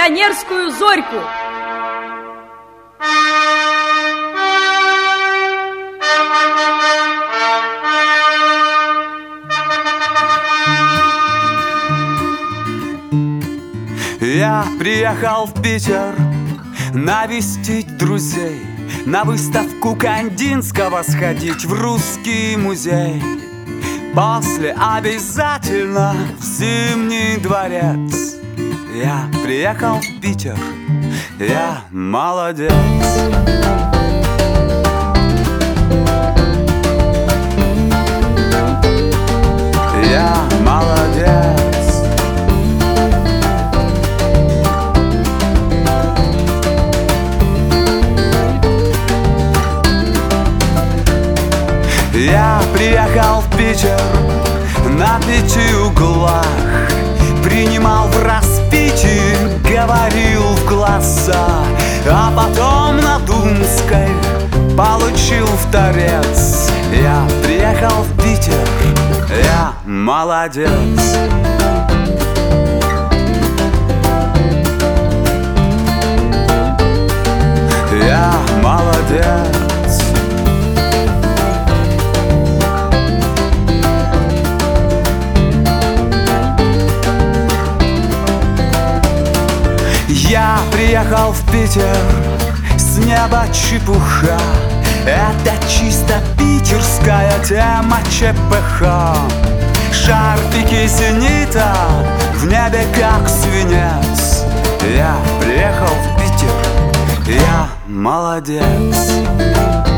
пионерскую зорьку. Я приехал в Питер навестить друзей, на выставку Кандинского сходить, в Русский музей. После обязательно в Зимний дворец. Я приехал в Питер, я молодец. Я молодец. Я приехал в Питер на 5 углах, принимал в распитии, говорил в глаза, а потом на Думской получил в торец. Я приехал в Питер, я молодец. Я молодец. Я приехал в Питер, с неба чепуха, это чисто питерская тема ЧПХ. Шарфики зенита в небе как свинец. Я приехал в Питер, я молодец.